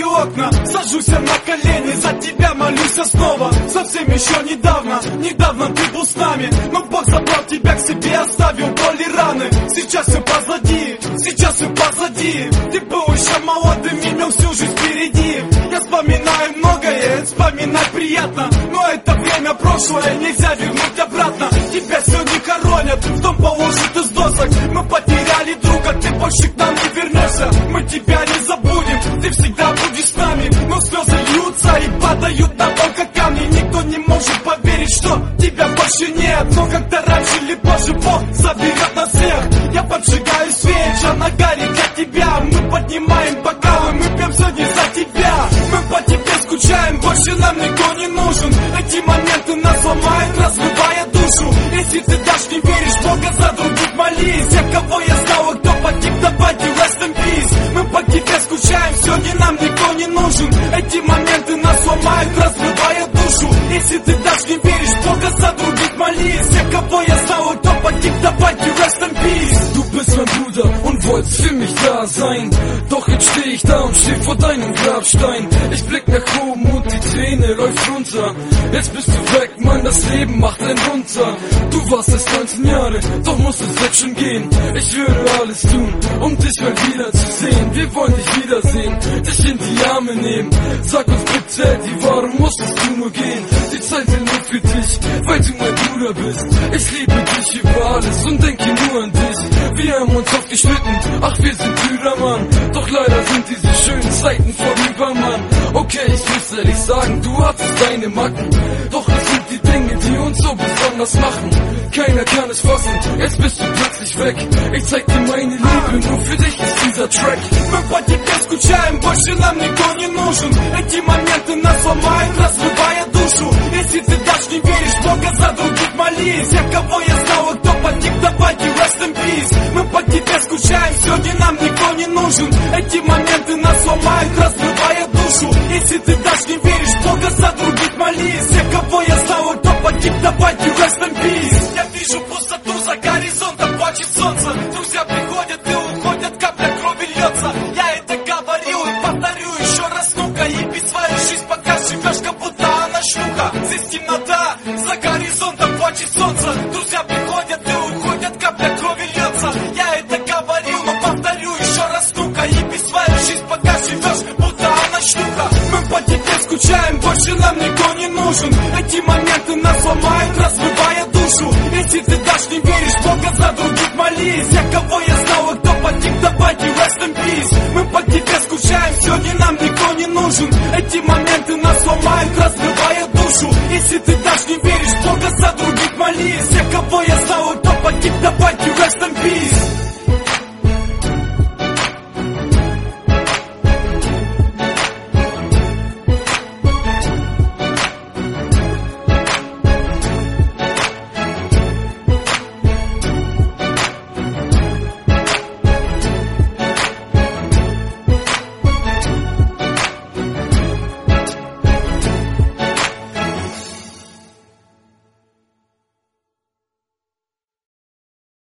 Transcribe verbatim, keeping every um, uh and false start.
открываю окна, сажусь я на колени, за тебя молюсь я снова. Совсем еще недавно, недавно ты был с нами, но Бог забрал тебя к себе, оставил боли раны. Сейчас все позади, сейчас все позади. Ты был еще молодым, имел всю жизнь впереди. Я вспоминаю многое, вспоминать приятно, но это время прошлое нельзя вернуть обратно. Тебя сегодня хоронят, в дом положат из досок. Мы потеряли друга, ты больше к нам не вернешься. Мы тебя не забудем, ты всегда будешь с нами. Но слезы льются и падают на пол, как камни. Никто не может поверить, что тебя больше нет. Но когда раньше или позже Бог заберет нас всех. Я поджигаю свечи, она горит для тебя. Мы поднимаем бокалы, мы пьем сегодня за тебя. Мы по тебе скучаем, больше нам никто не нужен. Эти моменты нас ломают, разрывая душу. Если ты даже не веришь в Бога, за других молись. Те, кого я знал, кто погиб, давайте rest in peace. Мы по тебе скучаем, сегодня нам никто не нужен. Эти моменты нас ломают, разрывая душу. Если ты даже не веришь в Бога, за других молись. Те, kого я знал, кто pogib, давайте rest in peace. Du bist mein Bruder und wolltest für mich da sein. Doch jetzt steh ich da und steh vor deinem Grabstein. Ich blick nach oben und die Träne läuft runter. Jetzt bist du weg, Mann, das Leben macht einen runter. Du warst erst neunzehn Jahre, doch musst es jetzt schon gehen. Ich würde alles tun, um dich mal wieder zu sehen. Wir wollen dich wiedersehen, dich in die Arme nehmen. Sag uns bitte, Eddie, warum musstest du nur gehen? Die Zeit will nur für dich, weil du mein Bruder bist. Ich liebe dich über alles und denke nur an dich. Wir haben uns oft gestritten, ach wir sind Brüder, Mann. Doch leider sind diese schönen Zeiten vorüber, Mann. Okay, ich muss ehrlich sagen, du hattest deine Macken. Doch es sind die Dinge, die uns so besonders machen. Keiner kann es fassen, jetzt bist du plötzlich weg. Ich zeig dir meine Liebe, nur für dich ist dieser Track. Мы по тебе скучаем, больше нам никто не нужен. Эти моменты нас ломают, разрывая душу. Если ты даже не веришь в Бога, за других молись. Те, кого я знал, кто погиб, давайте rest in peace. Мы по тебе скучаем, сегодня нам никто не нужен. Эти моменты нас ломают, разрывая душу. Если ты даже не веришь в Бога, за других молись. Те, кого я знал, кто погиб, давайте rest in peace. Я вижу пустоту за горизонтом, плачет солнце. Друзья приходят и уходят, капля крови льется. Я это говорил и повторю еще раз, ну-ка. И без свою жизнь пока живешь, как будто она шлюха. Здесь темнота, за горизонтом плачет солнце. Друзья приходят и уходят, капля крови льется. Я это говорил, но повторю еще раз, ну-ка. И без свою жизнь пока живешь, как будто она шлюха. Мы по тебе скучаем, больше нам никто не нужен. Эти моменты нас ломают, разрывая душу. Если ты даже не веришь в Бога, за других молись. Те, кого я знал, кто погиб, давайте rest in peace. Мы по тебе скучаем, сегодня нам никто не нужен. Эти моменты нас ломают, разрывая душу. Если ты даже не веришь в Бога, за других молись. Те, кого я знал, кто погиб, давайте rest in peace.